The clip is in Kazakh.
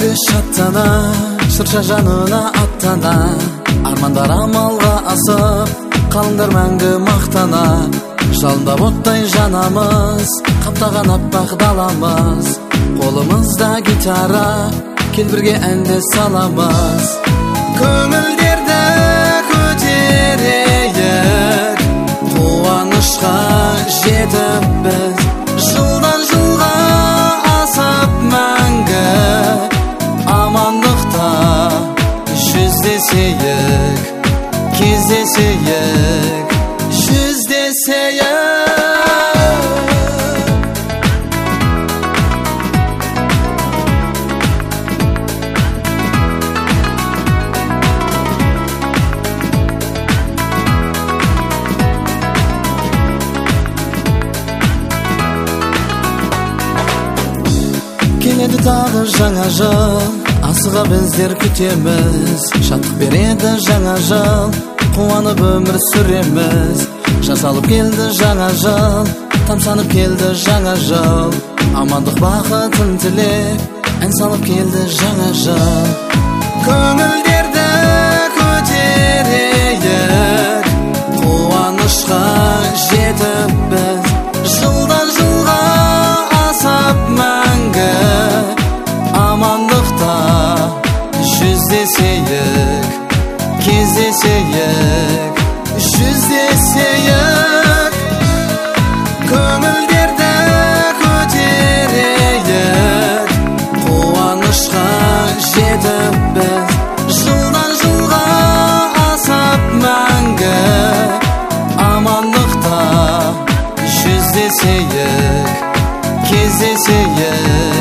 мәңгі шаттана, шырша жанына аттана, армандар амалға асып, қалыңдар мәңгі мақтана. Жалында оттай жанамыз, қаптаған аппақ даламыз, қолымызда гитара, кел бірге әнді саламыз. Көңілдерді көтерейік, қуанышқа жетіп біз, жылдан жылға асып мәңгі, амандықта жүздесейік, кездесейік, жүздесейік. Келеді тағы жаңа жыл, асыға біздер күтеміз. Шаттық береді жаңа жыл, қуанып өмір сүреміз. Жасалып келді жаңа жыл, тамсанып келді жаңа жыл, амандық бақытын тілеп, ән салып келді жаңа жыл. Көңілдерді көтерейік, қуанышқа жетіп біз, жылдан жылға асып мәңгі, амандықта жүздесейік, кездесейік, жүздесейік. Көңілдерді көтерейік, қуанышқа жетіп біз, жылдан жылға асып мәңгі, амандықта жүздесейік, кездесейік.